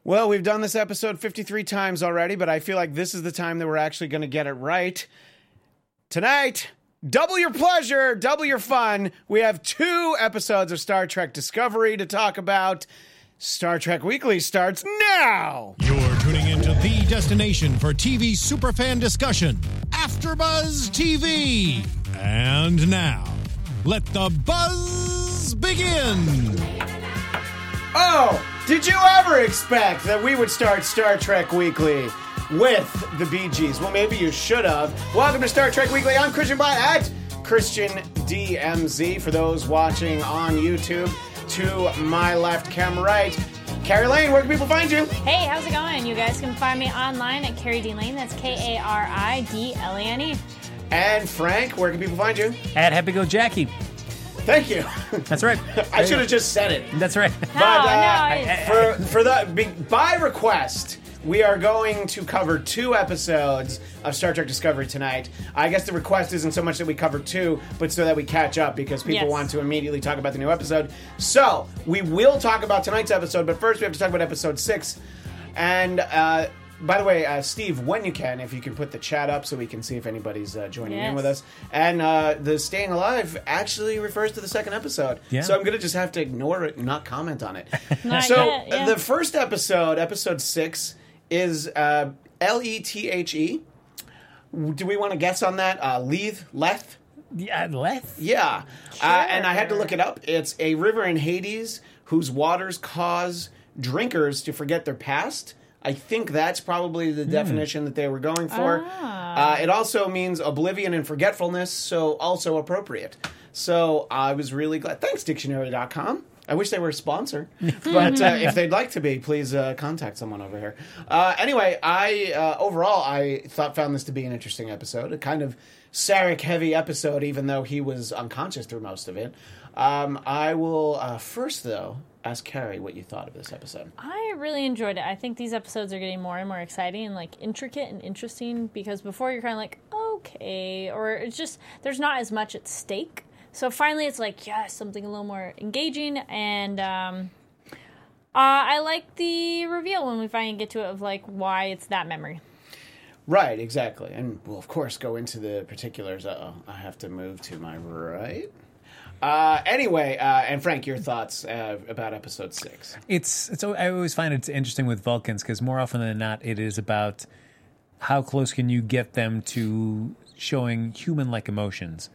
Well, we've done this episode 53 times already, but I feel like this is the time that we're actually going to get it right. Tonight, double your pleasure, double your fun. We have 2 episodes of Star Trek Discovery to talk about. Star Trek Weekly starts now. You're tuning into the destination for TV superfan discussion, AfterBuzz TV. And now, let the buzz begin. Oh, did you ever expect that we would start Star Trek Weekly with the Bee Gees? Well, maybe you should have. Welcome to Star Trek Weekly. I'm Christian Blatt at Christian DMZ. For those watching on YouTube, to my left, camera right, Carrie Lane. Where can people find you? Hey, how's it going? You guys can find me online at Carrie D Lane. That's Karidlane. And Frank, where can people find you? At Happy Go Jackie. Thank you. That's right. I should have just said it. That's right. By request, we are going to cover 2 episodes of Star Trek Discovery tonight. I guess the request isn't so much that we cover 2, but so that we catch up because people want to immediately talk about the new episode. So, we will talk about tonight's episode, but first we have to talk about episode 6. And, by the way, Steve, when you can, if you can put the chat up so we can see if anybody's joining in with us. And the Staying Alive actually refers to the second episode. Yeah. So I'm going to just have to ignore it and not comment on it. The first episode, episode 6, is Lethe. Do we want to guess on that? Leth? Yeah, Leth? Yeah. Sure. And I had to look it up. It's a river in Hades whose waters cause drinkers to forget their past. I think that's probably the definition that they were going for. It also means oblivion and forgetfulness, so also appropriate. So I was really glad. Thanks, Dictionary.com. I wish they were a sponsor. But if they'd like to be, please contact someone over here. Anyway, overall, I found this to be an interesting episode. A kind of Sarek-heavy episode, even though he was unconscious through most of it. I will first, though, ask Carrie what you thought of this episode. I really enjoyed it. I think these episodes are getting more and more exciting and like intricate and interesting because before you're kind of like, okay, or it's just, there's not as much at stake. So finally it's like, yes, something a little more engaging, and I like the reveal when we finally get to it of like why it's that memory. Right, exactly. And we'll, of course, go into the particulars. I have to move to my right. Anyway, and Frank, your thoughts about episode 6? I always find it's interesting with Vulcans because more often than not, it is about how close can you get them to showing human-like emotions,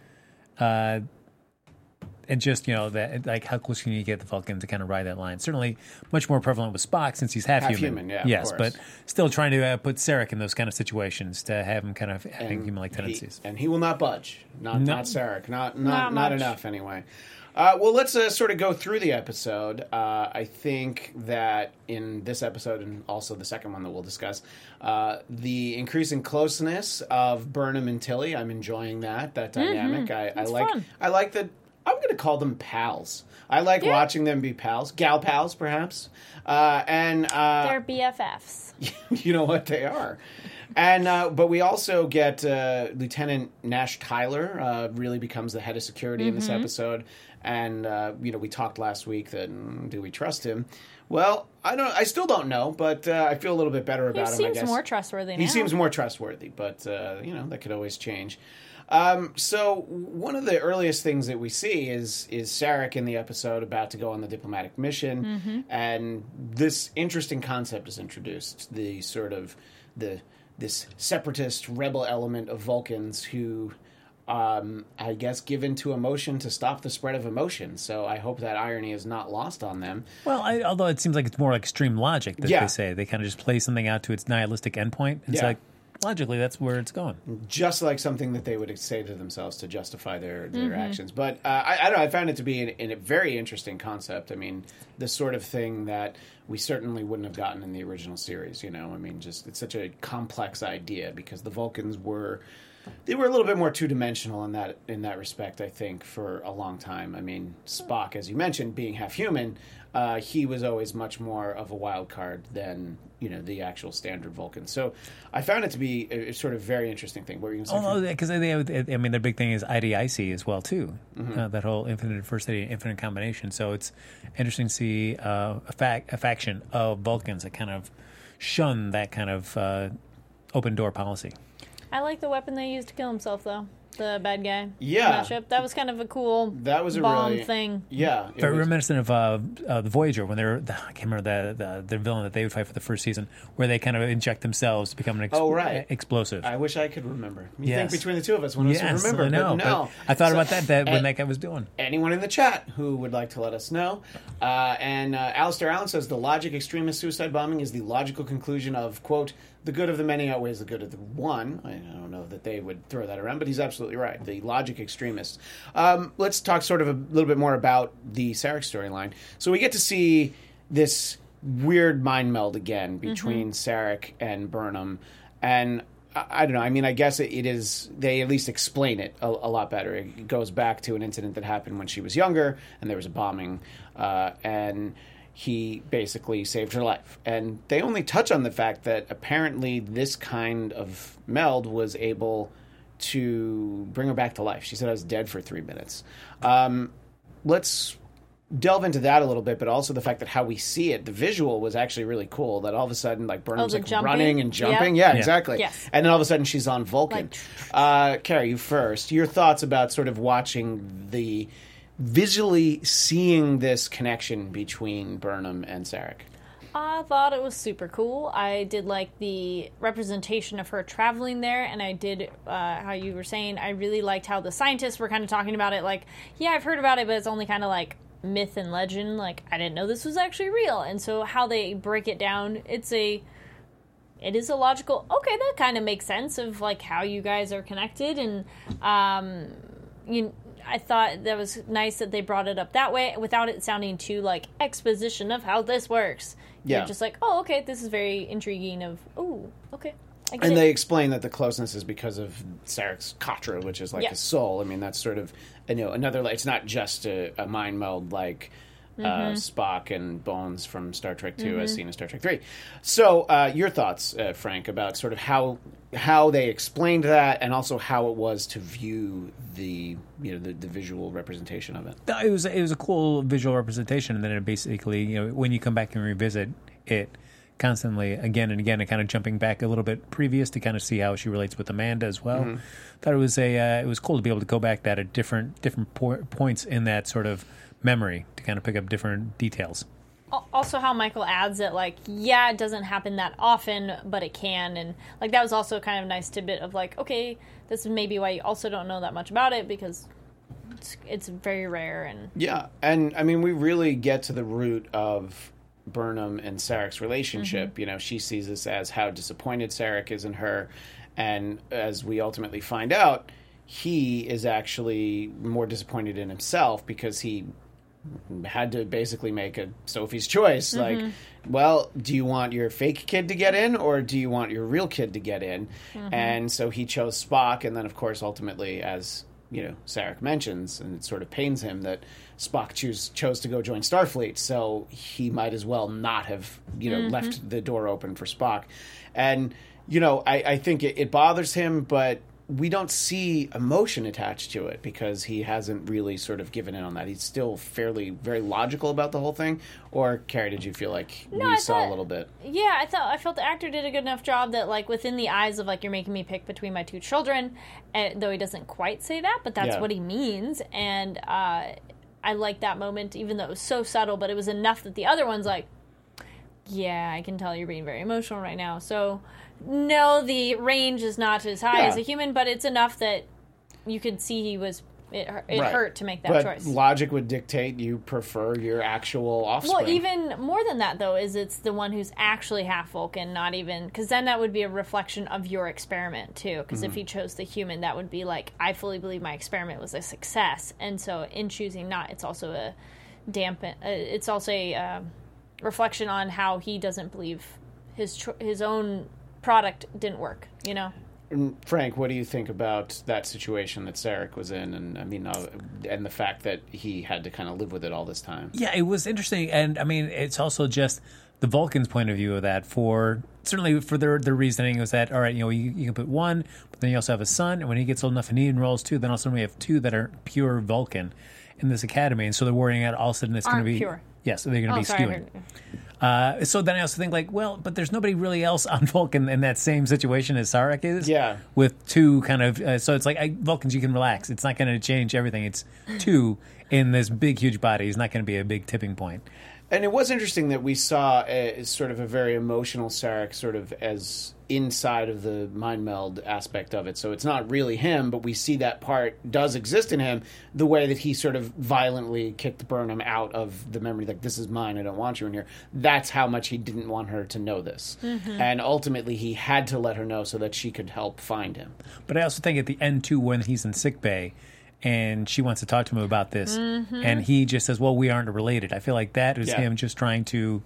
and just that like how close can you get the Vulcan to kind of ride that line? Certainly, much more prevalent with Spock since he's half human. Yes, of course. But still trying to put Sarek in those kind of situations to have him kind of having human-like tendencies. He will not budge. Not Sarek. Not enough anyway. Well, let's sort of go through the episode. I think that in this episode, and also the second one that we'll discuss, the increasing closeness of Burnham and Tilly, I'm enjoying that dynamic. I like that. I'm going to call them pals. I like watching them be pals. Gal pals, perhaps. They're BFFs. You know what they are. And but we also get Lieutenant Nash Tyler really becomes the head of security in this episode. And we talked last week that do we trust him? Well, I still don't know, but I feel a little bit better about him. He seems more trustworthy now. He seems more trustworthy, but that could always change. So one of the earliest things that we see is Sarek in the episode about to go on the diplomatic mission, and this interesting concept is introduced: the sort of this separatist rebel element of Vulcans who, I guess, give into emotion to stop the spread of emotion. So I hope that irony is not lost on them. Well, although it seems like it's more like extreme logic that they say. They kind of just play something out to its nihilistic endpoint. It's like, logically, that's where it's going. Just like something that they would say to themselves to justify their actions. But I don't know. I found it to be a very interesting concept. I mean, the sort of thing that we certainly wouldn't have gotten in the original series. I mean, just it's such a complex idea because the Vulcans were a little bit more two-dimensional in that respect, I think, for a long time. I mean, Spock, as you mentioned, being half human, he was always much more of a wild card than the actual standard Vulcan. So I found it to be a sort of very interesting thing. What were you going to say? Oh, because the big thing is IDIC as well too. That whole infinite diversity, infinite combination. So it's interesting to see a faction of Vulcans that kind of shun that kind of open door policy. I like the weapon they used to kill himself, though. The bad guy. Yeah. On that ship. That was kind of a cool bomb thing. Yeah. Very reminiscent of the Voyager when they're, I can't remember the villain that they would fight for the first season, where they kind of inject themselves to become an explosive. I wish I could remember. You think between the two of us, one of us would remember. I know. But no. I thought about that when that guy was doing. Anyone in the chat who would like to let us know. And Alistair Allen says, the logic extremist suicide bombing is the logical conclusion of, quote, the good of the many outweighs the good of the one. I don't know that they would throw that around, but he's absolutely right. The logic extremists. Let's talk sort of a little bit more about the Sarek storyline. So we get to see this weird mind meld again between Sarek and Burnham. And I don't know. I mean, I guess it is. They at least explain it a lot better. It goes back to an incident that happened when she was younger, and there was a bombing, and he basically saved her life. And they only touch on the fact that apparently this kind of meld was able to bring her back to life. She said I was dead for 3 minutes. Let's delve into that a little bit, but also the fact that how we see it, the visual was actually really cool, that all of a sudden like Burnham's like running and jumping. Yep. Yeah, exactly. Yes. And then all of a sudden she's on Vulcan. Carrie, you first. Your thoughts about sort of watching visually seeing this connection between Burnham and Sarek. I thought it was super cool. I did like the representation of her traveling there, and I did, how you were saying, I really liked how the scientists were kind of talking about it, like, yeah, I've heard about it, but it's only kind of like myth and legend, like, I didn't know this was actually real. And so how they break it down, it is a logical, okay, that kind of makes sense of like how you guys are connected, and I thought that was nice that they brought it up that way without it sounding too like exposition of how this works. Yeah. You're just like, oh, okay, this is very intriguing of, oh, okay. And they explain that the closeness is because of Sarek's Katra, which is like his soul. I mean, that's sort of, another, it's not just a mind meld like Spock and Bones from Star Trek II as seen in Star Trek 3. So your thoughts, Frank, about sort of how they explained that and also how it was to view the visual representation of it. It was a cool visual representation, and then it basically, when you come back and revisit it constantly again and again, and kind of jumping back a little bit previous to kind of see how she relates with Amanda as well. Thought it was cool to be able to go back that at different points in that sort of memory to kind of pick up different details. Also how Michael adds that, like, yeah, it doesn't happen that often, but it can. And, like, that was also kind of a nice tidbit of, like, okay, this is maybe why you also don't know that much about it, because it's very rare. And yeah, and, I mean, we really get to the root of Burnham and Sarek's relationship. She sees this as how disappointed Sarek is in her, and as we ultimately find out, he is actually more disappointed in himself because he had to basically make a Sophie's choice. Like, well, do you want your fake kid to get in, or do you want your real kid to get in? And so he chose Spock, and then, of course, ultimately, as Sarek mentions, and it sort of pains him that Spock chose to go join Starfleet, so he might as well not have, left the door open for Spock. And, I think it bothers him, but we don't see emotion attached to it because he hasn't really sort of given in on that. He's still very logical about the whole thing. Or, Carrie, did you feel like we saw a little bit? Yeah, I felt the actor did a good enough job that, like, within the eyes of, like, you're making me pick between my two children, though he doesn't quite say that, but that's what he means. And I like that moment, even though it was so subtle, but it was enough that the other one's like, yeah, I can tell you're being very emotional right now. So, no, the range is not as high as a human, but it's enough that you could see it hurt to make that choice. But logic would dictate you prefer your actual offspring. Well, even more than that, though, is it's the one who's actually half Vulcan, not even... Because then that would be a reflection of your experiment, too. Because if he chose the human, that would be like, I fully believe my experiment was a success. And so in choosing not, it's also a it's also a reflection on how he doesn't believe his own product didn't work, Frank, what do you think about that situation that Sarek was in, and and the fact that he had to kind of live with it all this time? Yeah, it was interesting, and I mean, it's also just the Vulcans' point of view of that. Certainly for their reasoning was that, all right, you can put one, but then you also have a son, and when he gets old enough and he enrolls two, then also we have two that are pure Vulcan in this academy, and so they're worrying that all of a sudden it's going to be pure. Yes, they're going to be skewing. So then I also think, but there's nobody really else on Vulcan in that same situation as Sarek is. Yeah. With two kind of... so it's like, Vulcans, you can relax. It's not going to change everything. It's two in this big, huge body. It's not going to be a big tipping point. And it was interesting that we saw sort of a very emotional Sarek sort of as inside of the mind meld aspect of it. So it's not really him, but we see that part does exist in him, the way that he sort of violently kicked Burnham out of the memory, like, this is mine, I don't want you in here. That's how much he didn't want her to know this. Mm-hmm. And ultimately he had to let her know so that she could help find him. But I also think at the end, too, when he's in sickbay, and she wants to talk to him about this, and he just says, well, we aren't related. I feel like that is him just trying to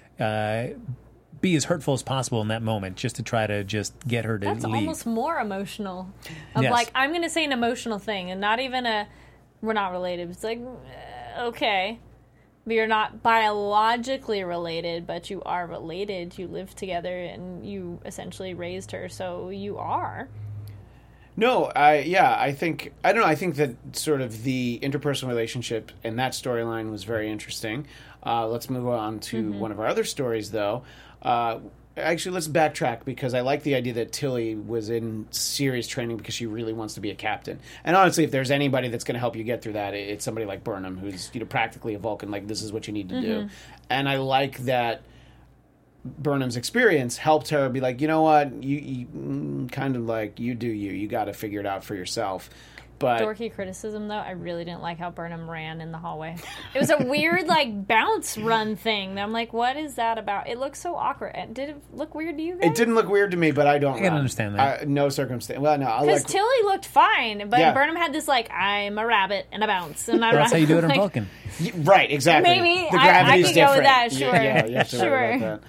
be as hurtful as possible in that moment, just to try to just get her to leave. That's almost more emotional. Like, I'm going to say an emotional thing, and not even we're not related. It's like, okay. But you're not biologically related, but you are related. You live together, and you essentially raised her, so you are. No, I think that sort of the interpersonal relationship in that storyline was very interesting. Let's move on to one of our other stories, though. Actually, let's backtrack, because I like the idea that Tilly was in serious training because she really wants to be a captain. And honestly, if there's anybody that's going to help you get through that, it's somebody like Burnham, who's practically a Vulcan. Like, this is what you need to do. And I like that Burnham's experience helped her be like, you know what, you kind of like, you do you got to figure it out for yourself. But dorky criticism, though, I really didn't like how Burnham ran in the hallway. It was a weird, like, bounce run thing. I'm like, what is that about? It looks so awkward. Did it look weird to you guys? It didn't look weird to me, but I can understand that. No circumstance. Well, no, because Tilly looked fine, but Burnham had this like, I'm a rabbit and a bounce. And that's how you do it in Vulcan. Right, exactly. Maybe the gravity's I could different. go with that. Sure, yeah, you have to worry about that.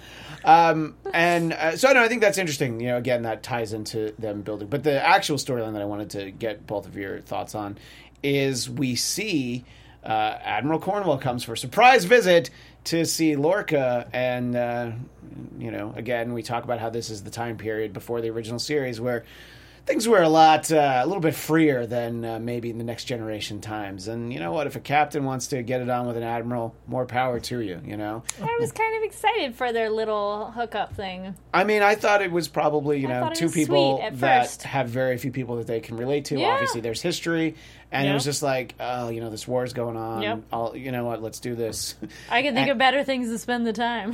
So no, I think that's interesting. Again, that ties into them building. But the actual storyline that I wanted to get both of your thoughts on is we see Admiral Cornwell comes for a surprise visit to see Lorca, and again, we talk about how this is the time period before the original series where things were a little bit freer than maybe in the Next Generation times. And you know what? If a captain wants to get it on with an admiral, more power to you, I was kind of excited for their little hookup thing. I mean, I thought it was probably, two people that first have very few people that they can relate to. Yeah. Obviously, there's history. And it was just like, this war's going on. Yep. You know what? Let's do this. I can think of better things to spend the time.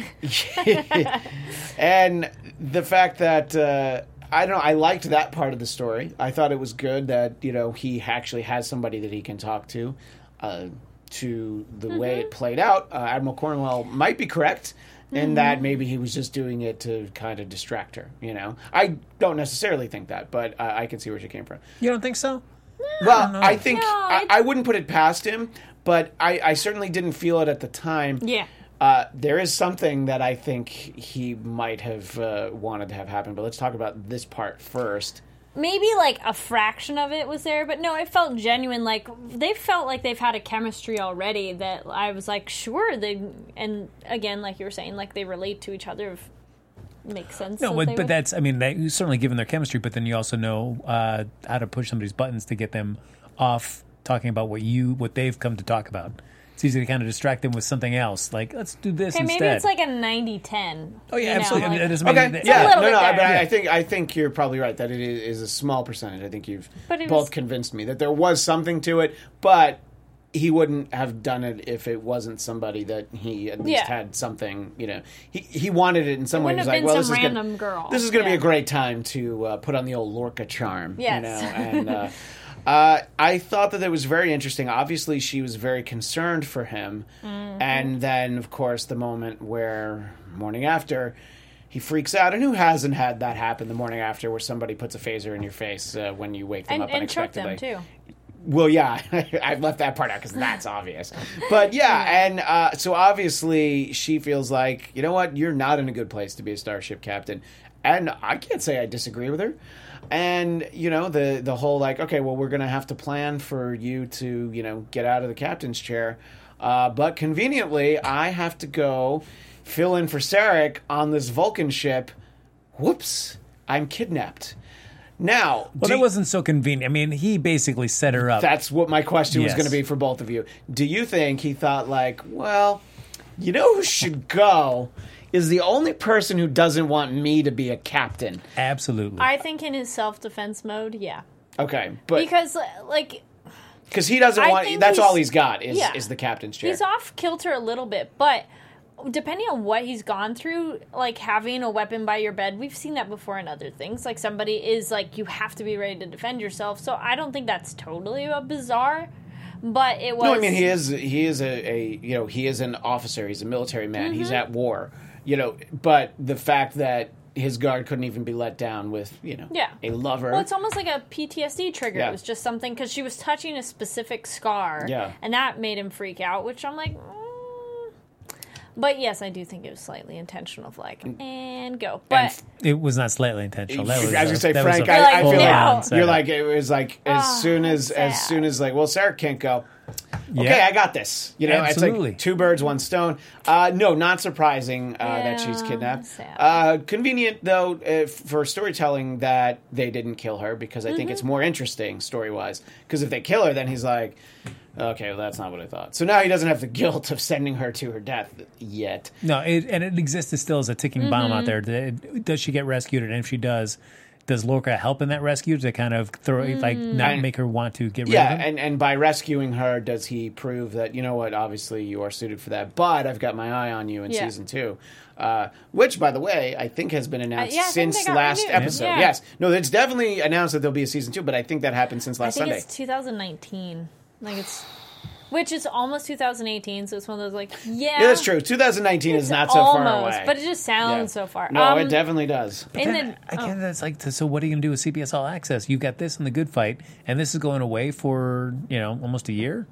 And the fact that... I don't know. I liked that part of the story. I thought it was good that, he actually has somebody that he can talk to. To the way it played out, Admiral Cornwell might be correct in that maybe he was just doing it to kind of distract her, I don't necessarily think that, but I can see where she came from. You don't think so? Well, I think I wouldn't put it past him, but I certainly didn't feel it at the time. Yeah. There is something that I think he might have wanted to have happen, but let's talk about this part first. Maybe like a fraction of it was there, but no, it felt genuine. Like they felt like they've had a chemistry already that I was like, sure, and again, like you were saying, like they relate to each other. Makes sense. No, but that's, they certainly given their chemistry, but then you also know how to push somebody's buttons to get them off talking about what they've come to talk about. It's easy to kind of distract them with something else. Like, let's do this instead. Maybe it's like a 90-10. Oh, yeah, absolutely. It doesn't mean I think you're probably right that it is a small percentage. I think you've both convinced me that there was something to it, but he wouldn't have done it if it wasn't somebody that he at least had something, He wanted it in some way. He was like, well, this is going to be a great time to put on the old Lorca charm. Yes. And... I thought that it was very interesting. Obviously, she was very concerned for him. Mm-hmm. And then, of course, the moment where, morning after, he freaks out. And who hasn't had that happen the morning after where somebody puts a phaser in your face when you wake them up unexpectedly? And choke them, too. Well, yeah, I've left that part out because that's obvious. But yeah, and so obviously she feels like, you know what, you're not in a good place to be a starship captain. And I can't say I disagree with her. And, you know, the whole like, okay, well, we're going to have to plan for you to, you know, get out of the captain's chair. But conveniently, I have to go fill in for Sarek on this Vulcan ship. Whoops, I'm kidnapped. Now, well, that wasn't so convenient. I mean, he basically set her up. That's what my question was going to be for both of you. Do you think he thought like, well, you know who should go is the only person who doesn't want me to be a captain? Absolutely. I think in his self-defense mode, yeah. Okay, but because like because he doesn't want. That's all he's got is the captain's chair. He's off kilter a little bit, but depending on what he's gone through, like having a weapon by your bed, we've seen that before in other things. Like somebody is like, you have to be ready to defend yourself. So I don't think that's totally bizarre, but it was. No, I mean he is a you know, he is an officer. He's a military man. He's at war. You know, but the fact that his guard couldn't even be let down with, you know, a lover. Well, it's almost like a PTSD trigger. Yeah. It was just something because she was touching a specific scar, and that made him freak out. Which I'm like. But yes, I do think it was slightly intentional. Of like, and go. But it was not slightly intentional. That was, I was gonna say, that Frank. Was I feel no. like you're like it was like as soon as like, well, Sarek can't go. Okay, I got this. You know, absolutely. It's like 2 birds, 1 stone. No, not surprising that she's kidnapped. Convenient though for storytelling that they didn't kill her because I think it's more interesting story wise. Because if they kill her, then he's like. Okay, well, that's not what I thought. So now he doesn't have the guilt of sending her to her death yet. No, it exists still as a ticking bomb out there. Does she get rescued? And if she does Lorca help in that rescue to kind of make her want to get rid of him? Yeah, and by rescuing her, does he prove that, you know what, obviously you are suited for that, but I've got my eye on you in season 2. Which, by the way, I think has been announced since last episode. Yeah. Yes. No, it's definitely announced that there'll be a season 2, but I think that happened since last Sunday. I think it's 2019. Which is almost 2018, so it's one of those like, yeah, that's true. 2019 is not so far away, but it just sounds so far. No, it definitely does. That's like, so what are you gonna do with CBS All Access? You got this in The Good Fight, and this is going away for almost a year.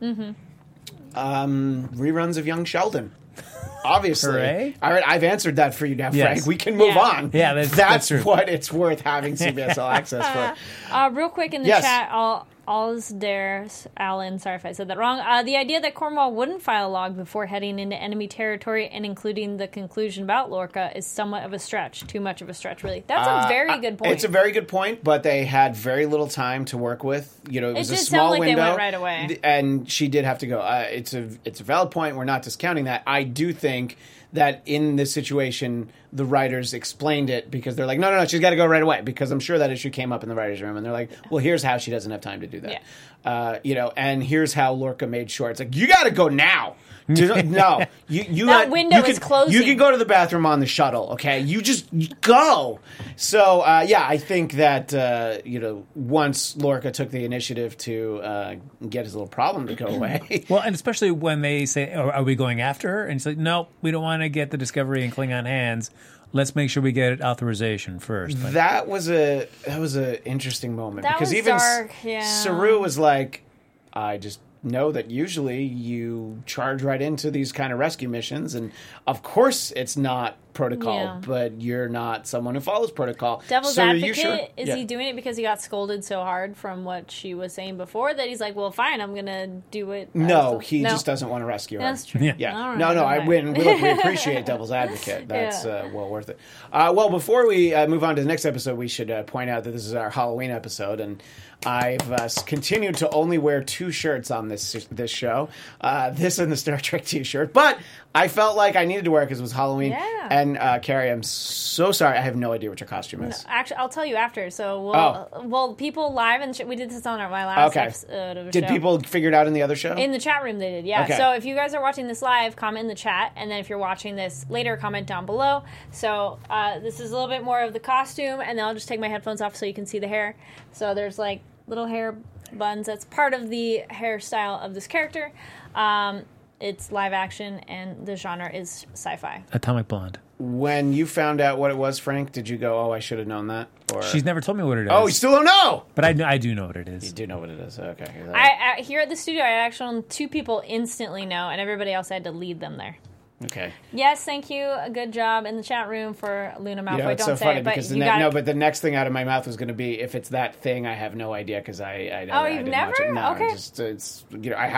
Reruns of Young Sheldon. Obviously. Hooray. All right, I've answered that for you now, Frank. Yes. We can move on. Yeah, that's true. What it's worth having CBS All Access for. Real quick in the chat, Alsdair Alan, sorry if I said that wrong. The idea that Cornwall wouldn't file a log before heading into enemy territory and including the conclusion about Lorca is somewhat of a stretch. Too much of a stretch, really. That's a very good point. It's a very good point, but they had very little time to work with. You know, it was a small window. They went right away. And she did have to go. It's a valid point. We're not discounting that. I do think that in this situation, the writers explained it because they're like, no, she's got to go right away, because I'm sure that issue came up in the writer's room, and they're like, well, here's how she doesn't have time to do that. And here's how Lorca made sure. It's like, you got to go now. No, that window is closing. You can go to the bathroom on the shuttle, okay? You go. So, I think that, once Lorca took the initiative to get his little problem to go away. Well, and especially when they say, are we going after her? And it's like, no, we don't want to get the Discovery in Klingon hands. Let's make sure we get authorization first. Like, that was a interesting moment. That because was even dark, Saru was like, I just know that usually you charge right into these kind of rescue missions, and of course it's not protocol, but you're not someone who follows protocol. Devil's advocate, is he doing it because he got scolded so hard from what she was saying before that he's like, well, fine, I'm going to do it? No, he just doesn't want to rescue her. That's true. Yeah. Right, we appreciate Devil's Advocate. That's well worth it. Well, before we move on to the next episode, we should point out that this is our Halloween episode, and I've continued to only wear 2 shirts on this show. This and the Star Trek t-shirt. But I felt like I needed to wear it because it was Halloween. Yeah. And Carrie, I'm so sorry. I have no idea what your costume is. No, actually, I'll tell you after. So people live, and we did this on my last episode of the show. Did people figure it out in the other show? In the chat room they did, yeah. Okay. So if you guys are watching this live, comment in the chat. And then if you're watching this later, comment down below. So this is a little bit more of the costume. And then I'll just take my headphones off so you can see the hair. So there's like little hair buns. That's part of the hairstyle of this character. It's live action, and the genre is sci-fi. Atomic Blonde. when you found out what it was, Frank, did you go, "Oh, I should have known that"? Or She's never told me what it is. oh, you still don't know? But I do know what it is. You do know what it is. Okay. I here at the studio, I actually 2 people instantly know, and everybody else I had to lead them there. Okay. Yes, thank you. A good job in the chat room for Luna Malfoy. You know, it's Don't so say funny it, but because you got but the next thing out of my mouth was going to be, if it's that thing, I have no idea because I you've didn't never? watch it. No, Okay. it's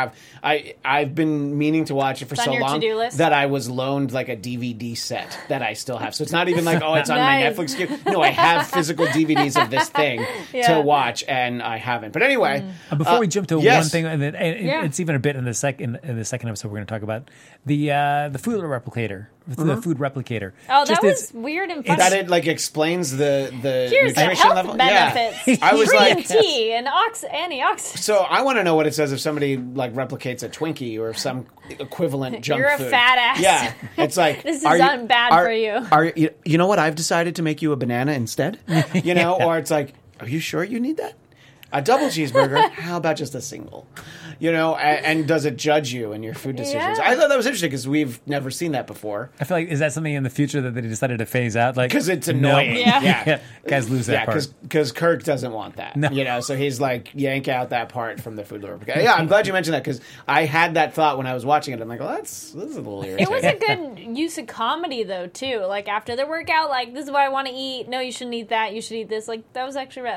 I've been meaning to watch it for It's so on your long to-do list? that I was loaned like a DVD set that I still have. So it's not even like, oh, it's on Nice. my Netflix queue. No, I have physical DVDs of this thing Yeah. to watch, and I haven't. But anyway, Before we jump to yes. one thing, and Yeah. it's even a bit in the second episode we're going to talk about the food replicator, the food replicator. Oh, Just that it's- was weird and funny. that it like explains the Here's the nutrition health level. benefits. Yeah. I was Green like, tea and antioxidants. so I want to know what it says if somebody like replicates a Twinkie or some equivalent junk You're a food. fat ass. Yeah, it's like This is are bad for you. Are you know what? I've decided to make you a banana instead. You know, or it's like, are you sure you need that? A double cheeseburger? How about just a single? You know, and does it judge you in your food decisions? Yeah. I thought that was interesting because we've never seen that before. I feel like, is that something in the future that they decided to phase out? Like, 'Cause it's no. annoying. Yeah. Guys lose that Yeah, part. because Kirk doesn't want that. No. You know, so he's like, yank out that part from the food lubricant. Yeah, I'm glad you mentioned that because I had that thought when I was watching it. I'm like, well, this is a little irritating. It was a good use of comedy, though, too. Like, after the workout, like, this is what I want to eat. No, you shouldn't eat that. You should eat this. Like, that was actually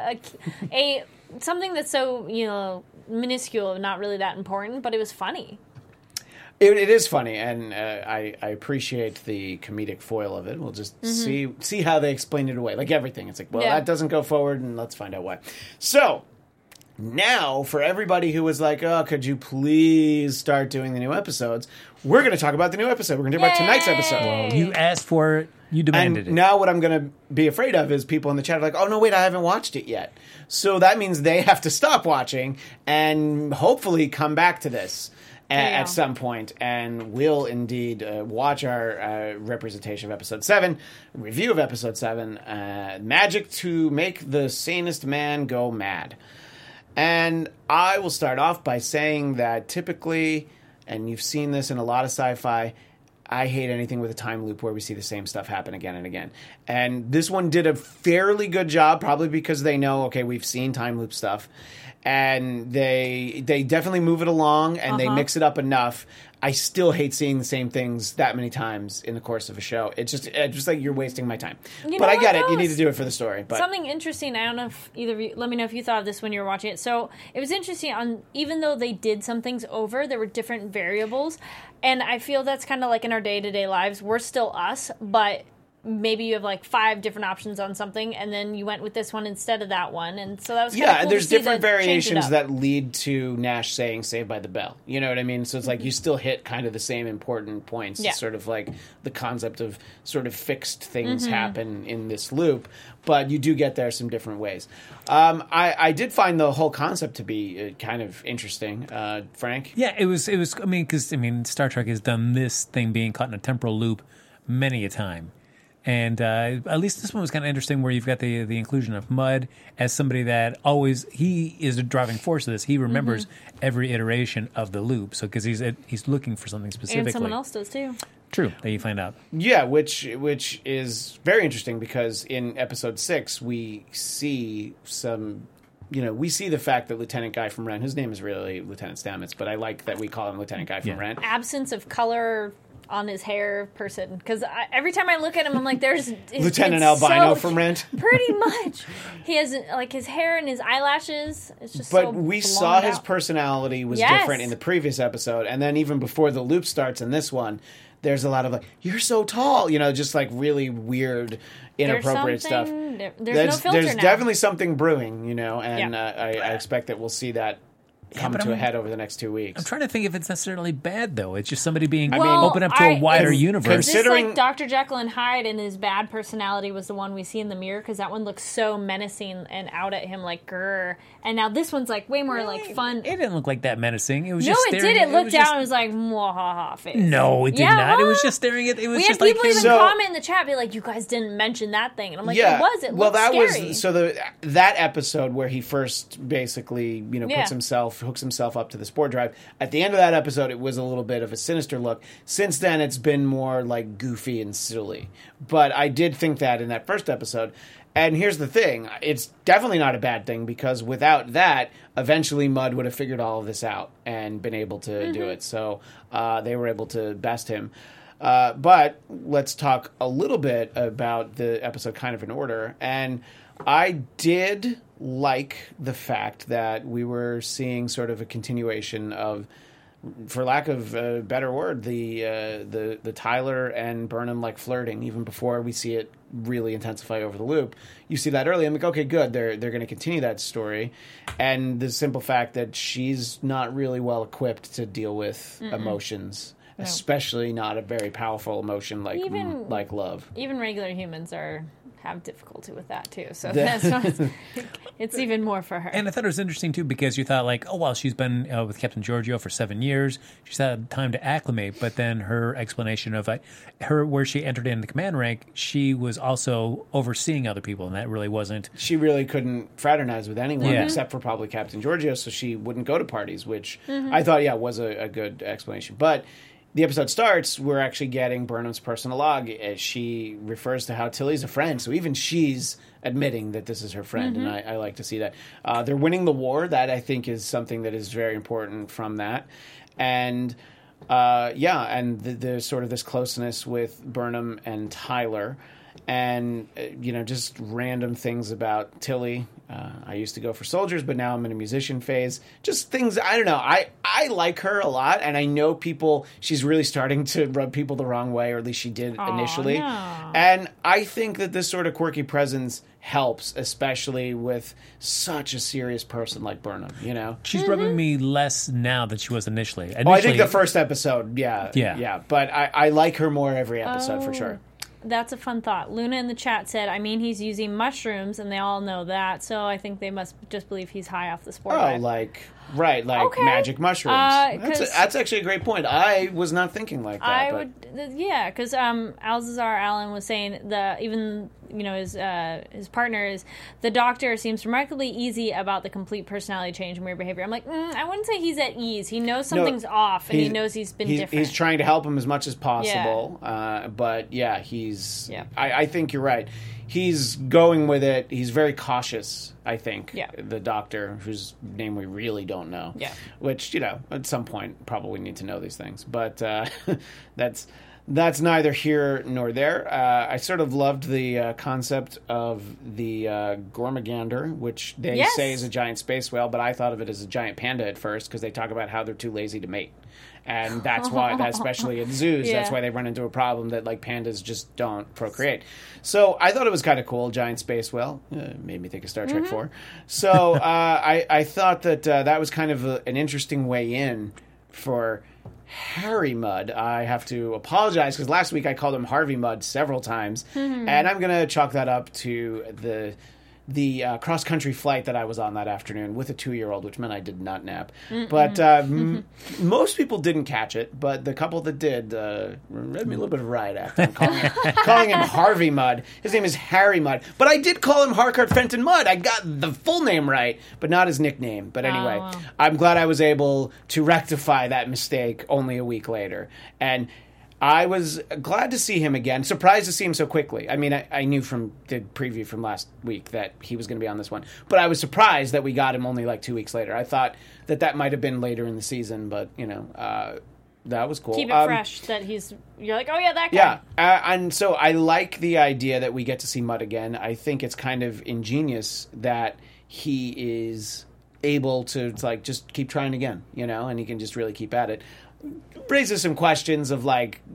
a something that's so, minuscule, not really that important, but it was funny. It is funny, and I appreciate the comedic foil of it. We'll just see how they explain it away. Like everything. It's like, well, Yeah. that doesn't go forward, and let's find out why. So, now, for everybody who was like, oh, could you please start doing the new episodes, we're going to talk about the new episode. We're going to talk about tonight's episode. Yay! You asked for it. You demanded And it. now what I'm going to be afraid of is people in the chat are like, oh, no, wait, I haven't watched it yet. So that means they have to stop watching and hopefully come back to this at some point. And we'll indeed watch our representation of Episode 7, review of Episode 7, Magic to Make the Sanest Man Go Mad. And I will start off by saying that typically, and you've seen this in a lot of sci-fi, I hate anything with a time loop where we see the same stuff happen again and again. And this one did a fairly good job, probably because they know, okay, we've seen time loop stuff. And they definitely move it along and they mix it up enough. I still hate seeing the same things that many times in the course of a show. It's just like you're wasting my time. But I get it. You need to do it for the story. But Something interesting, I don't know if either of you, let me know if you thought of this when you were watching it. So it was interesting, even though they did some things over, there were different variables. And I feel that's kind of like in our day-to-day lives. We're still us, but maybe you have like 5 different options on something, and then you went with this one instead of that one. And so that was kind of cool there's to see different that change it variations up. that lead to Nash saying "Saved by the Bell." You know what I mean? So it's like you still hit kind of the same important points. Yeah. It's sort of like the concept of sort of fixed things happen in this loop, but you do get there some different ways. I did find the whole concept to be kind of interesting, Frank. Yeah, it was. I mean, because Star Trek has done this thing being caught in a temporal loop many a time, and at least this one was kind of interesting, where you've got the inclusion of Mudd as somebody that he is a driving force of this. He remembers every iteration of the loop, so because he's looking for something specifically. And someone else does too. True, that you find out. Yeah, which is very interesting because in episode 6 we see some. We see the fact that Lieutenant Guy from Ren, whose name is really Lieutenant Stamets, but I like that we call him Lieutenant Guy from Ren. Absence of color on his hair person, because every time I look at him, I'm like, there's Lieutenant it's Albino so- from Rent. Pretty much, he has like his hair and his eyelashes. It's just But so we saw blonde his out. personality was Yes. different in the previous episode, and then even before the loop starts in this one, there's a lot of like, you're so tall, just like really weird, inappropriate stuff. There's no filter There's now. definitely something brewing, and Yeah. I expect that we'll see that come but to a I'm- head over the next 2 weeks. I'm trying to think if it's necessarily bad, though. It's just somebody being Well, open up to a wider universe. Is this like Dr. Jekyll and Hyde, and his bad personality was the one we see in the mirror? Because that one looks so menacing and out at him like grrr. And now this one's like way more like fun. It didn't look like that menacing. It was No, just it staring. did. It looked was down just- and was like, mwahaha face. No, it did Yeah, not. It was huh? just staring at. It was We had just like people even So- comment in the chat, be like, "You guys didn't mention that thing," and I'm like, Yeah, "It was. It well, looked that scary." was so that episode where he first basically Yeah. puts himself hooks himself up to the spore drive. At the end of that episode, it was a little bit of a sinister look. Since then, it's been more like goofy and silly. But I did think that in that first episode. And here's the thing. It's definitely not a bad thing, because without that, eventually Mudd would have figured all of this out and been able to do it. So they were able to best him. But let's talk a little bit about the episode kind of in order. And I did like the fact that we were seeing sort of a continuation of, for lack of a better word, the Tyler and Burnham like flirting, even before we see it really intensify over the loop. You see that early. I'm like, okay, good. They're going to continue that story, and the simple fact that she's not really well equipped to deal with emotions, especially not a very powerful emotion like love. Even regular humans have difficulty with that too, so that's not, it's even more for her. And I thought it was interesting too, because you thought like, oh well, she's been with Captain Giorgio for 7 years, she's had time to acclimate, but then her explanation of her where she entered in the command rank, she was also overseeing other people, and that really wasn't. She really couldn't fraternize with anyone except for probably Captain Giorgio, so she wouldn't go to parties, which I thought was a good explanation. But the episode starts, we're actually getting Burnham's personal log as she refers to how Tilly's a friend. So even she's admitting that this is her friend, and I like to see that. They're winning the war. That, I think, is something that is very important from that. And, and the sort of this closeness with Burnham and Tyler. And, just random things about Tilly. I used to go for soldiers, but now I'm in a musician phase. Just things, I don't know. I like her a lot, and I know she's really starting to rub people the wrong way, or at least she did initially. No. And I think that this sort of quirky presence helps, especially with such a serious person like Burnham, She's rubbing me less now than she was initially. I think the first episode, yeah. But I like her more every episode, for sure. That's a fun thought. Luna in the chat said, he's using mushrooms, and they all know that, so I think they must just believe he's high off the spore drive. Magic mushrooms. That's actually a great point. I was not thinking like that. Because Alzazar Allen was saying his partner is, the doctor seems remarkably easy about the complete personality change and weird behavior. I'm like, I wouldn't say he's at ease. He knows something's off, and he knows he's been different. He's trying to help him as much as possible. I think you're right. He's going with it. He's very cautious, I think. Yeah. The doctor, whose name we really don't know. Yeah. Which, at some point probably need to know these things. But that's neither here nor there. I sort of loved the concept of the Gormagander, which they say is a giant space whale, but I thought of it as a giant panda at first, because they talk about how they're too lazy to mate. And that's why, especially in zoos, that's why they run into a problem that pandas just don't procreate. So I thought it was kind of cool, giant space whale. Made me think of Star Trek 4. So I thought that was kind of an interesting way in for Harry Mudd. I have to apologize, because last week I called him Harvey Mudd several times, and I'm going to chalk that up to the cross-country flight that I was on that afternoon with a 2-year-old, which meant I did not nap. But most people didn't catch it, but the couple that did read me a little bit of riot act. I'm calling him Harvey Mudd. His name is Harry Mudd. But I did call him Harcourt Fenton Mudd. I got the full name right, but not his nickname. But anyway, I'm glad I was able to rectify that mistake only a week later. And I was glad to see him again. Surprised to see him so quickly. I mean, I knew from the preview from last week that he was going to be on this one. But I was surprised that we got him only 2 weeks later. I thought that might have been later in the season, but, that was cool. Keep it fresh that you're like, oh yeah, that guy. Yeah, and so I like the idea that we get to see Mudd again. I think it's kind of ingenious that he is able to, just keep trying again, and he can just really keep at it. Raises some questions of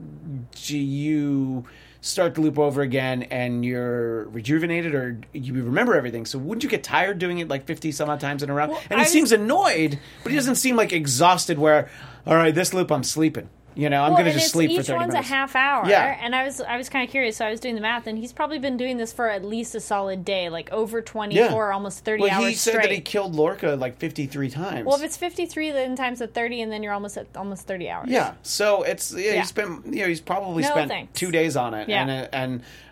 do you start the loop over again and you're rejuvenated, or you remember everything? So wouldn't you get tired doing it 50 some odd times in a row? Well, and he seems annoyed, but he doesn't seem exhausted where, all right, this loop I'm sleeping. I'm going to just sleep for 30 minutes. Each one's a half hour. Yeah. And I was kind of curious, so I was doing the math, and he's probably been doing this for at least a solid day, over 24, almost 30 hours straight. Well, he said that he killed Lorca 53 times. Well, if it's 53 then times at 30, and then you're almost at 30 hours. Yeah. So it's he's spent he's probably spent 2 days on it. Yeah. And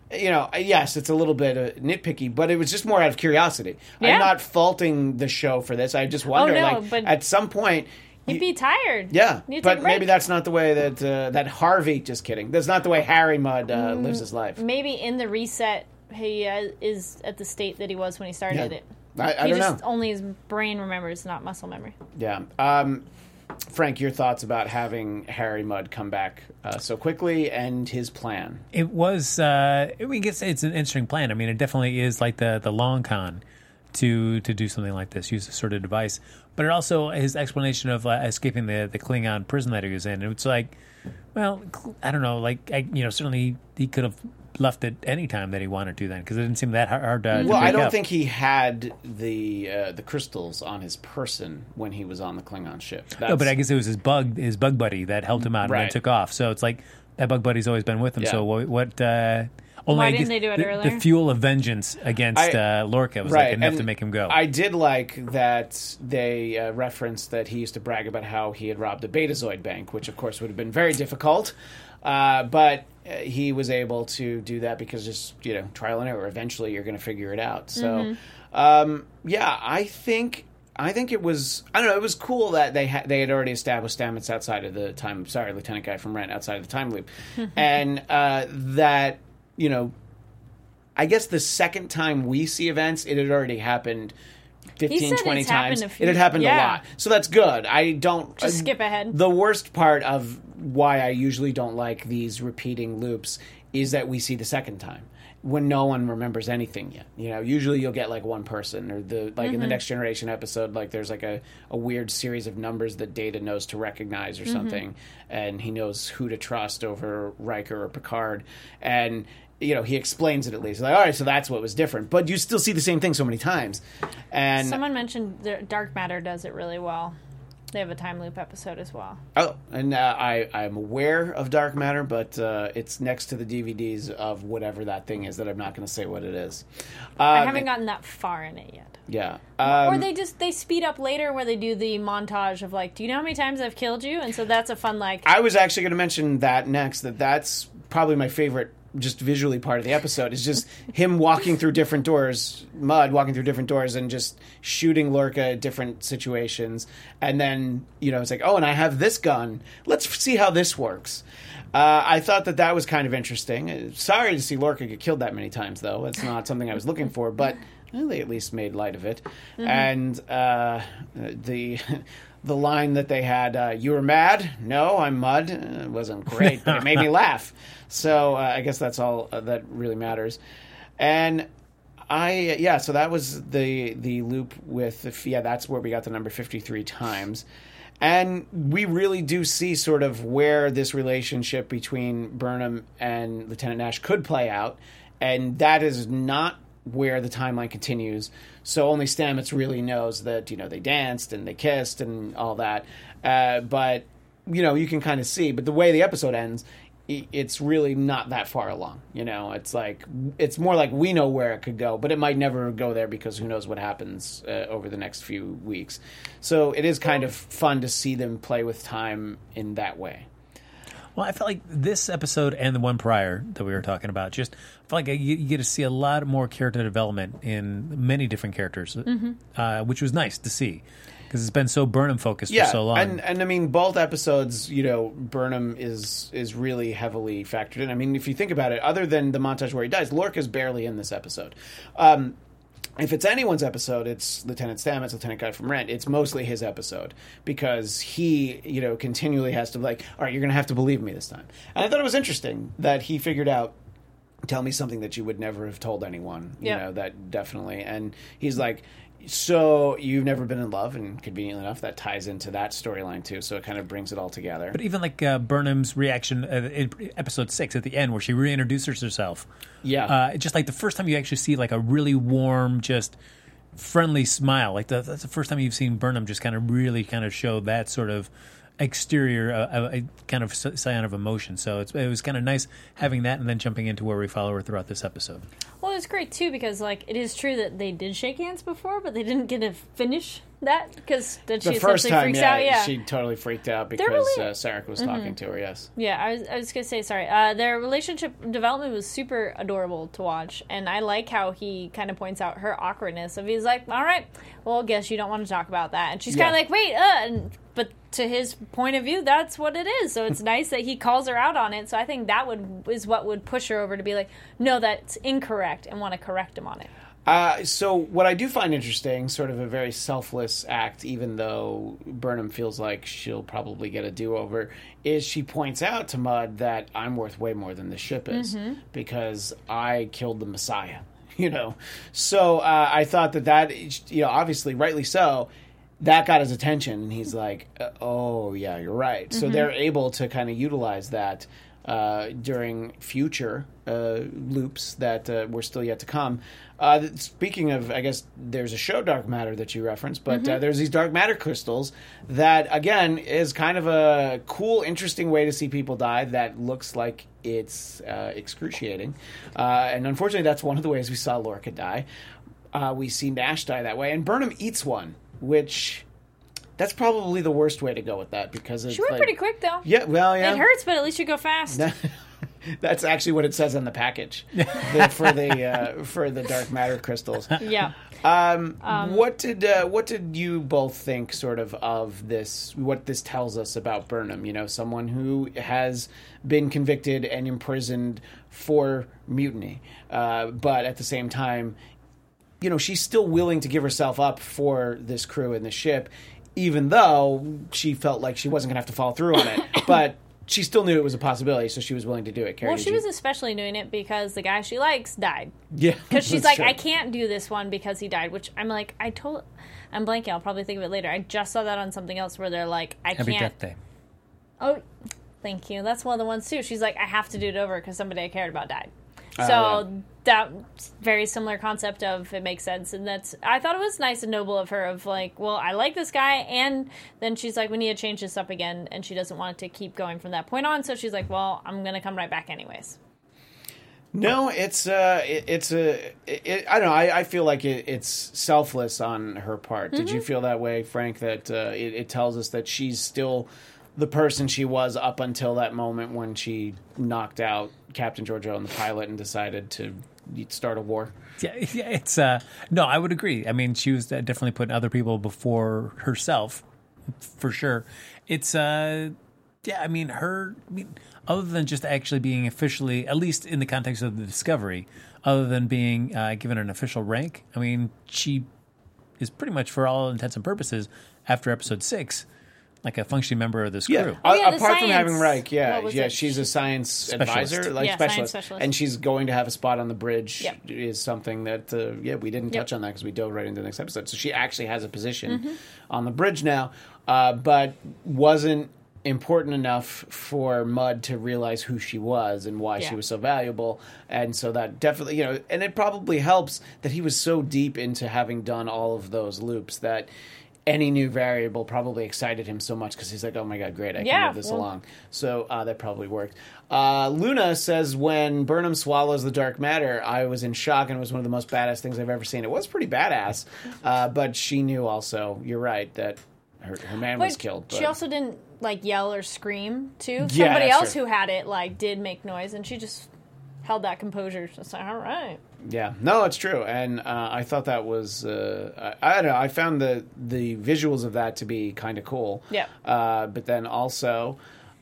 yes, it's a little bit nitpicky, but it was just more out of curiosity. Yeah. I'm not faulting the show for this. I just wonder, but at some point... You'd be tired. Yeah, but maybe that's not the way that Harvey... Just kidding. That's not the way Harry Mudd lives his life. Maybe in the reset, he is at the state that he was when he started it. I don't know. Only his brain remembers, not muscle memory. Yeah. Frank, your thoughts about having Harry Mudd come back so quickly and his plan? It was, I guess it's an interesting plan. I mean, it definitely is like the long con to do something like this, use this sort of device. But it also, his explanation of escaping the Klingon prison that he was in, it's like, well, I don't know, certainly he could have left at any time that he wanted to then, because it didn't seem that hard to Well, I don't up. think he had the crystals on his person when he was on the Klingon ship. No, but I guess it was his bug buddy that helped him out and then took off. So it's like that bug buddy's always been with him. Yeah. So what Why didn't they do it earlier? The fuel of vengeance against Lorca was enough to make him go. I did like that they referenced that he used to brag about how he had robbed a Betazoid bank, which of course would have been very difficult. But he was able to do that because just, trial and error. Eventually you're going to figure it out. So, I think it was, I don't know, it was cool that they had already established Stamets outside of the time, Lieutenant Guy from Rent outside of the time loop. And that, I guess the second time we see events, it had already happened 15, 20 times. It had happened a lot. So that's good. I don't... Just skip ahead. The worst part of why I usually don't like these repeating loops is that we see the second time when no one remembers anything yet. Usually you'll get like one person, or in the Next Generation episode, like there's like a weird series of numbers that Data knows to recognize or something, and he knows who to trust over Riker or Picard, and he explains it at least. Like, all right, so that's what was different. But you still see the same thing so many times. And someone mentioned Dark Matter does it really well. They have a time loop episode as well. Oh, and I'm aware of Dark Matter, but it's next to the DVDs of whatever that thing is that I'm not going to say what it is. I haven't gotten that far in it yet. Yeah. Or they speed up later where they do the montage of like, do you know how many times I've killed you? And so that's a fun like... I was actually going to mention that next, that's probably my favorite just visually part of the episode is just him walking through different doors, Mudd walking through different doors and just shooting Lorca at different situations. And then, it's like, oh, and I have this gun. Let's see how this works. I thought that was kind of interesting. Sorry to see Lorca get killed that many times, though. It's not something I was looking for, but they at least made light of it. And the line that they had, you were mad? No, I'm Mudd. It wasn't great, but it made me laugh. So I guess that's all that really matters. And so that was the loop with, that's where we got the number 53 times. And we really do see sort of where this relationship between Burnham and Lieutenant Nash could play out. And that is not where the timeline continues. So only Stamets really knows that, they danced and they kissed and all that. But, you can kind of see. But the way the episode ends, it's really not that far along. It's more like we know where it could go, but it might never go there because who knows what happens over the next few weeks. So it is kind of fun to see them play with time in that way. Well, I felt like this episode and the one prior that we were talking about, just I felt like you get to see a lot more character development in many different characters, which was nice to see because it's been so Burnham focused for so long. And I mean, both episodes, Burnham is really heavily factored in. I mean, if you think about it, other than the montage where he dies, Lorca's barely in this episode. If it's anyone's episode, it's Lieutenant Stamets, Lieutenant Guy from Rent. It's mostly his episode because he, continually has to all right, you're going to have to believe me this time. And I thought it was interesting that he figured out, tell me something that you would never have told anyone. That definitely. And he's like, so you've never been in love, and conveniently enough, that ties into that storyline too. So it kind of brings it all together. But even like Burnham's reaction in episode 6 at the end, where she reintroduces herself. Yeah, just like the first time you actually see like a really warm, just friendly smile. Like that's the first time you've seen Burnham just kind of really kind of show that sort of exterior, a kind of sign of emotion. So it was kind of nice having that, and then jumping into where we follow her throughout this episode. Well, it's great too because it is true that they did shake hands before, but they didn't get to finish that? Because then she The first essentially time, freaks yeah, out. Yeah, she totally freaked out because really- Sarek was talking to her, yes. yeah. I was gonna say sorry. Their relationship development was super adorable to watch, and I like how he kind of points out her awkwardness. Of he's like, all right, well, I guess you don't want to talk about that, and she's kind of like, wait, but to his point of view, that's what it is. So it's nice that he calls her out on it. So I think that is what would push her over to be like, no, that's incorrect, and want to correct him on it. So what I do find interesting, sort of a very selfless act, even though Burnham feels like she'll probably get a do-over, is she points out to Mudd that I'm worth way more than the ship is because I killed the Messiah, So I thought that, obviously, rightly so, that got his attention, and he's like, oh, yeah, you're right. So they're able to kind of utilize that during future loops that were still yet to come. Speaking of, I guess there's a show Dark Matter that you referenced, but there's these dark matter crystals that, again, is kind of a cool, interesting way to see people die that looks like it's excruciating. And unfortunately, that's one of the ways we saw Lorca die. We see Nash die that way, and Burnham eats one, which... That's probably the worst way to go with that because it's She went pretty quick though. Yeah, well, yeah. It hurts, but at least you go fast. That's actually what it says on the package for the dark matter crystals. Yeah. What did you both think sort of this? What this tells us about Burnham? Someone who has been convicted and imprisoned for mutiny, but at the same time, she's still willing to give herself up for this crew and the ship. Even though she felt like she wasn't going to have to follow through on it. But she still knew it was a possibility, so she was willing to do it. Carrie, well, she was especially doing it because the guy she likes died. Yeah. Because she's like, true. I can't do this one because he died, which I'm like, I'm blanking. I'll probably think of it later. I just saw that on something else where they're like, I Happy can't. Death Day. Oh, thank you. That's one of the ones, too. She's like, I have to do it over because somebody I cared about died. So yeah. That's very similar concept of it makes sense. And I thought it was nice and noble of her of like, well, I like this guy. And then she's like, we need to change this up again. And she doesn't want it to keep going from that point on. So she's like, well, I'm going to come right back anyways. No, I don't know. I feel like it's selfless on her part. Did you feel that way, Frank, that it tells us that she's still the person she was up until that moment when she knocked out Captain Georgiou and the pilot and decided to start a war? Yeah, it's no, I would agree. I mean, she was definitely putting other people before herself, for sure. It's other than just actually being officially, at least in the context of the Discovery, other than being given an official rank, I mean, she is pretty much, for all intents and purposes, after episode 6, like a functioning member of this crew. the Apart from science- having rank, what was it? she's a science advisor, Yeah, science specialist. and she's going to have a spot on the bridge. Yep. Is something that we didn't touch on that because we dove right into the next episode. So she actually has a position on the bridge now, but wasn't important enough for Mudd to realize who she was and why she was so valuable. And so that definitely, and it probably helps that he was so deep into having done all of those loops that any new variable probably excited him so much because he's like, oh my God, great, I can move this along. So that probably worked. Luna says, when Burnham swallows the dark matter, I was in shock and it was one of the most badass things I've ever seen. It was pretty badass, but she knew also, you're right, that her man was killed. But She also didn't yell or scream too. Yeah, Somebody that's else true. who had it did make noise, and she just held that composure. So it's like, all right. Yeah, no, it's true, and I thought that was I don't know. I found the visuals of that to be kind of cool. Yeah. But then also,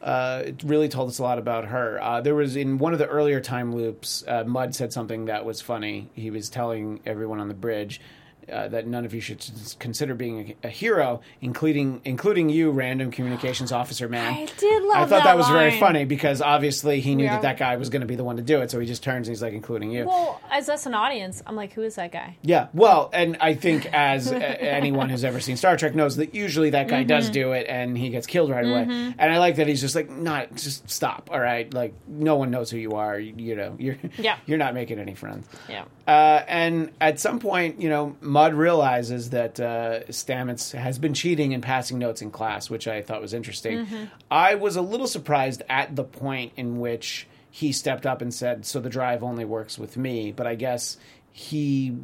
it really told us a lot about her. There was in one of the earlier time loops, Mudd said something that was funny. He was telling everyone on the bridge that none of you should consider being a hero, including you, random communications officer man. I did love I thought that was very line. funny because obviously he knew Yeah. that guy was going to be the one to do it, so he just turns and he's like, including you. Well, as us an audience, I'm like, who is that guy? Yeah, well, and I think as anyone who's ever seen Star Trek knows that usually that guy does do it and he gets killed right away. And I like that he's just like, just stop, all right? Like, no one knows who you are. You're not making any friends. Yeah. And at some point, Mudd realizes that Stamets has been cheating and passing notes in class, which I thought was interesting. I was a little surprised at the point in which he stepped up and said, so the drive only works with me, but I guess he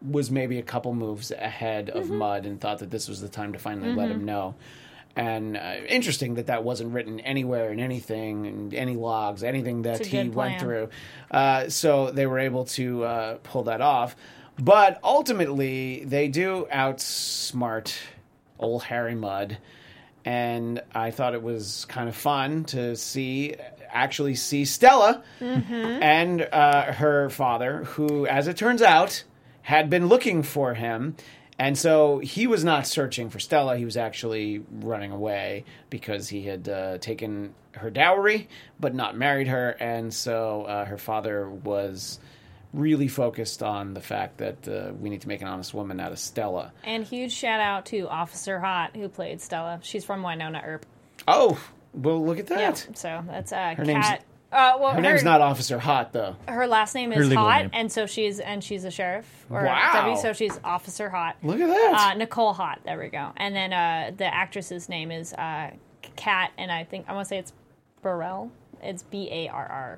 was maybe a couple moves ahead of Mudd and thought that this was the time to finally let him know. And interesting that wasn't written anywhere in anything, in any logs, anything that he went through. So they were able to pull that off. But ultimately, they do outsmart old Harry Mudd. And I thought it was kind of fun to actually see Stella and her father, who, as it turns out, had been looking for him. And so he was not searching for Stella. He was actually running away because he had taken her dowry but not married her. And so her father was really focused on the fact that we need to make an honest woman out of Stella. And huge shout out to Officer Hot, who played Stella. She's from Wynonna Earp. Oh, well, look at that. Yeah, so that's her name's, Kat. Her name's not Officer Hot, though. Her last name is legal Hot, name. and so she's a sheriff. Or Wow. W, so she's Officer Hot. Look at that. Nicole Hot. There we go. And then the actress's name is Kat, and I want to say it's Burrell. It's Barrell.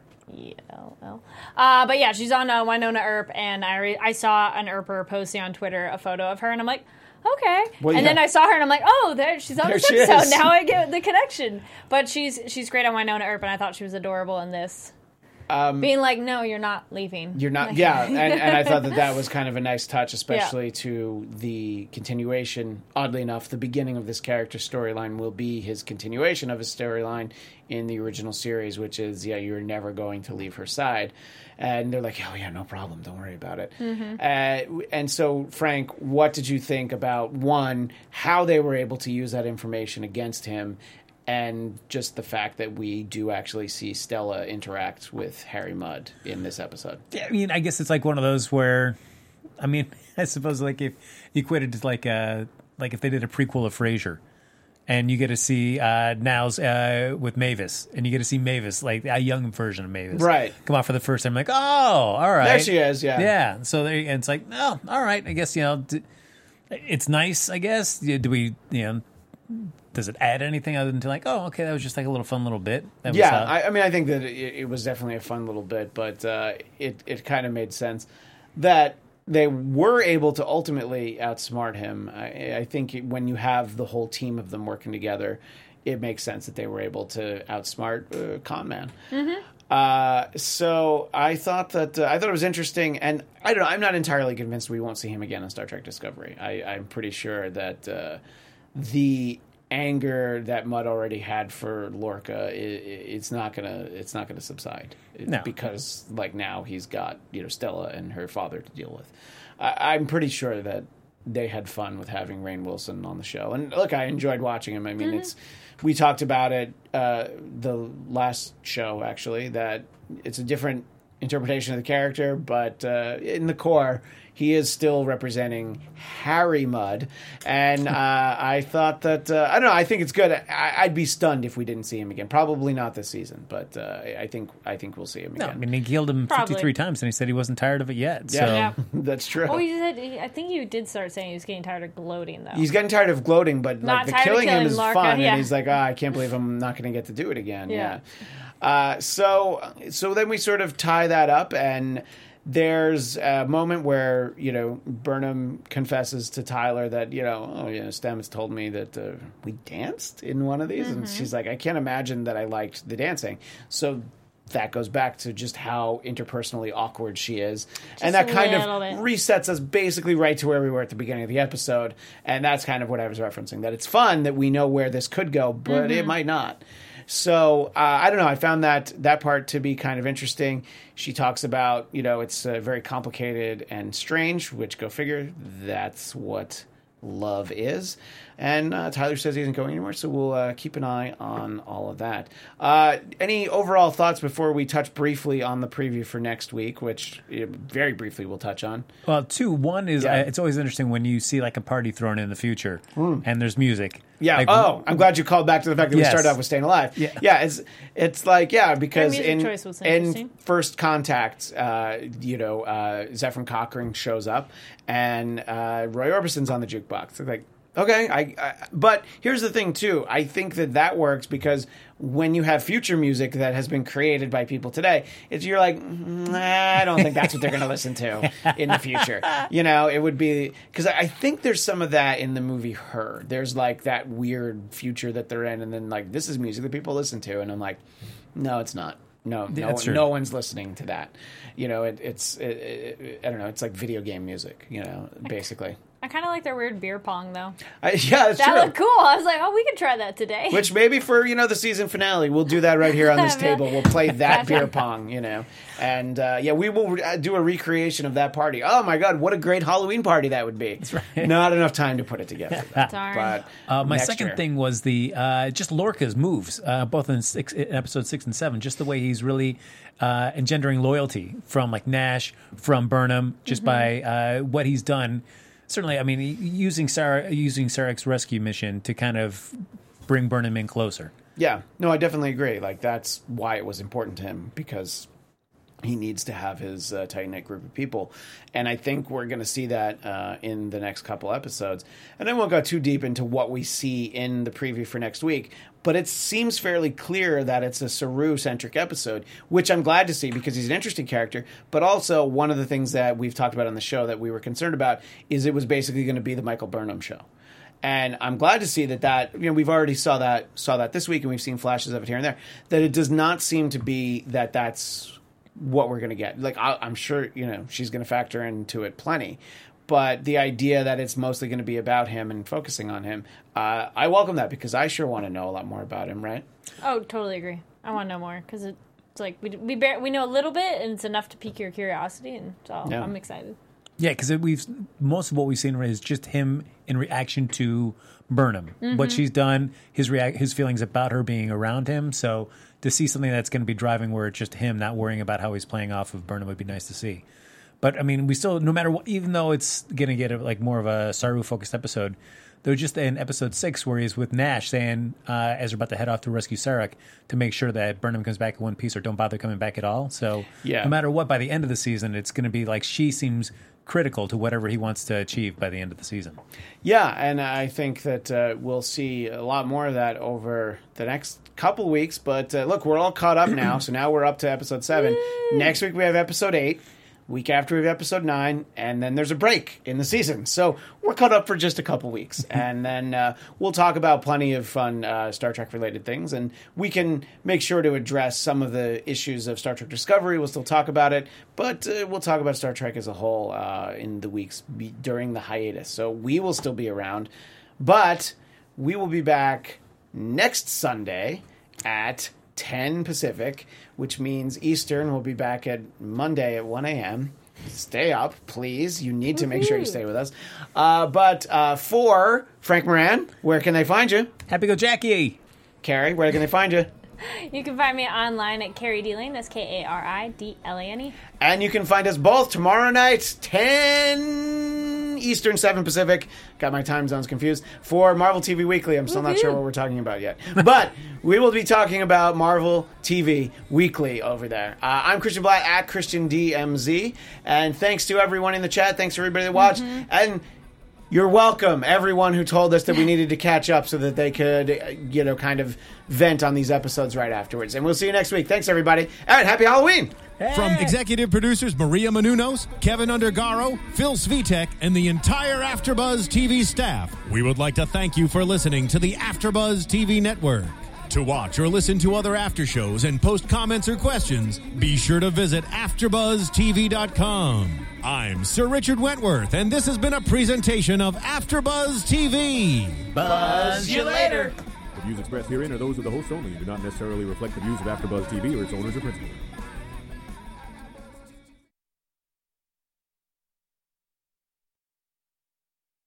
But yeah, she's on Wynonna Earp, and I saw an Earper posting on Twitter a photo of her, and I'm like, okay. Well, and then I saw her, and I'm like, oh, she's on this she episode. is. Now I get the connection. But she's great on Wynonna Earp, and I thought she was adorable in this. Being like, no, you're not leaving. You're not, yeah, and I thought that was kind of a nice touch, especially to the continuation. Oddly enough, the beginning of this character's storyline will be his continuation of his storyline in the original series, which is, you're never going to leave her side. And they're like, oh, yeah, no problem. Don't worry about it. And so, Frank, what did you think about, one, how they were able to use that information against him, and just the fact that we do actually see Stella interact with Harry Mudd in this episode? Yeah, I mean, I guess it's like one of those where, I mean, I suppose like if you equated to like if they did a prequel of Frasier, and you get to see Now's with Mavis, and you get to see Mavis, like a young version of Mavis, right, come out for the first time, like, oh, all right, there she is, yeah. So there, and it's like, oh, all right, I guess it's nice, I guess. Do we, does it add anything other than to like, oh, okay, that was just like a little fun little bit? I mean, I think that it was definitely a fun little bit, but it kind of made sense that they were able to ultimately outsmart him. I think when you have the whole team of them working together, it makes sense that they were able to outsmart Con Man. So I thought it was interesting, and I don't know, I'm not entirely convinced we won't see him again on Star Trek Discovery. I'm pretty sure that the anger that Mudd already had for Lorca, it's not gonna subside. No. Because like now he's got Stella and her father to deal with. I'm pretty sure that they had fun with having Rainn Wilson on the show, and look, I enjoyed watching him. I mean, we talked about it the last show actually, that it's a different interpretation of the character, but in the core, he is still representing Harry Mudd, and I thought that I don't know. I think it's good. I'd be stunned if we didn't see him again. Probably not this season, but I think we'll see him again. I mean, he killed him 53 times, and he said he wasn't tired of it yet. Yeah, so. That's true. Oh, I think you did start saying he was getting tired of gloating, though. He's getting tired of gloating, but like the killing him is Lorca, fun, and he's like, I can't believe I'm not going to get to do it again. Yeah. So then we sort of tie that up, and there's a moment where Burnham confesses to Tyler that Stamets told me that we danced in one of these, and she's like, I can't imagine that I liked the dancing. So that goes back to just how interpersonally awkward she is, and that kind of resets us basically right to where we were at the beginning of the episode. And that's kind of what I was referencing, that it's fun that we know where this could go, but it might not. So I don't know. I found that part to be kind of interesting. She talks about, it's very complicated and strange, which, go figure, that's what love is. And Tyler says he isn't going anywhere, so we'll keep an eye on all of that. Any overall thoughts before we touch briefly on the preview for next week, which very briefly we'll touch on? Well, two. One is it's always interesting when you see like a party thrown in the future and there's music. Yeah. Like, I'm gled you called back to the fact that we started off with Staying Alive. Yeah. Yeah. It's like, because in First Contact, Zefram Cochrane shows up and Roy Orbison's on the jukebox. It's like, Okay, but here's the thing too. I think that works because when you have future music that has been created by people today, you're like, I don't think that's what they're going to listen to in the future. It would be because I think there's some of that in the movie Her. There's like that weird future that they're in, and then like this is music that people listen to, and I'm like, no, it's not. No one's listening to that. I don't know. It's like video game music. Basically. I kind of like their weird beer pong, though. That's that true. looked cool. I was like, we could try that today. Which maybe for, the season finale, we'll do that right here on this table. We'll play that beer pong, And, we will do a recreation of that party. Oh, my God, what a great Halloween party that would be. That's right. Not enough time to put it together. Darn. But my second thing was the just Lorca's moves, both in episode 6 and 7, just the way he's really engendering loyalty from, like, Nash, from Burnham, just by what he's done. Certainly, I mean, using Sarek's rescue mission to kind of bring Burnham in closer. Yeah, no, I definitely agree. Like, that's why it was important to him, because he needs to have his tight-knit group of people. And I think we're going to see that in the next couple episodes. And I won't go too deep into what we see in the preview for next week, but it seems fairly clear that it's a Saru-centric episode, which I'm glad to see because he's an interesting character. But also, one of the things that we've talked about on the show that we were concerned about is it was basically going to be the Michael Burnham show. And I'm glad to see that we've already saw that this week, and we've seen flashes of it here and there, that it does not seem to be that's what we're going to get. Like, I'm sure, she's going to factor into it plenty. But the idea that it's mostly going to be about him and focusing on him, I welcome that because I sure want to know a lot more about him, right? Oh, totally agree. I want to know more because it's like we know a little bit and it's enough to pique your curiosity, and so I'm excited. Yeah, because most of what we've seen is just him in reaction to Burnham, what she's done, his feelings about her being around him. So to see something that's going to be driving where it's just him, not worrying about how he's playing off of Burnham, would be nice to see. But I mean, we still, no matter what, even though it's going to get like more of a Saru-focused episode, though, just in episode 6 where he's with Nash saying, as they're about to head off to rescue Sarek, to make sure that Burnham comes back in one piece or don't bother coming back at all. So no matter what, by the end of the season, it's going to be like she seems critical to whatever he wants to achieve by the end of the season. Yeah, and I think that we'll see a lot more of that over the next couple weeks. But look, we're all caught up now, so now we're up to episode 7. Next week we have episode 8. Week after we have episode 9, and then there's a break in the season. So we're caught up for just a couple weeks. And then we'll talk about plenty of fun Star Trek-related things, and we can make sure to address some of the issues of Star Trek Discovery. We'll still talk about it, but we'll talk about Star Trek as a whole in the weeks during the hiatus. So we will still be around, but we will be back next Sunday at 10 Pacific, which means Eastern will be back at Monday at 1 a.m. Stay up, please. You need to make sure you stay with us. But for Frank Moran, where can they find you? Happy Go Jackie. Carrie, where can they find you? You can find me online at Carrie D. Lane. That's Karidlane. And you can find us both tomorrow night, 10 Eastern, 7 Pacific. Got my time zones confused. For Marvel TV Weekly. I'm still not sure what we're talking about yet. But we will be talking about Marvel TV Weekly over there. I'm Christian Blatt at ChristianDMZ. And thanks to everyone in the chat. Thanks to everybody that watched. And you're welcome, everyone who told us that we needed to catch up so that they could, kind of vent on these episodes right afterwards. And we'll see you next week. Thanks, everybody. All right, happy Halloween. Hey. From executive producers Maria Menounos, Kevin Undergaro, Phil Svitek, and the entire AfterBuzz TV staff, we would like to thank you for listening to the AfterBuzz TV network. To watch or listen to other after shows and post comments or questions, be sure to visit AfterBuzzTV.com. I'm Sir Richard Wentworth, and this has been a presentation of AfterBuzz TV. Buzz you later. The views expressed herein are those of the host only and do not necessarily reflect the views of AfterBuzz TV or its owners or principals.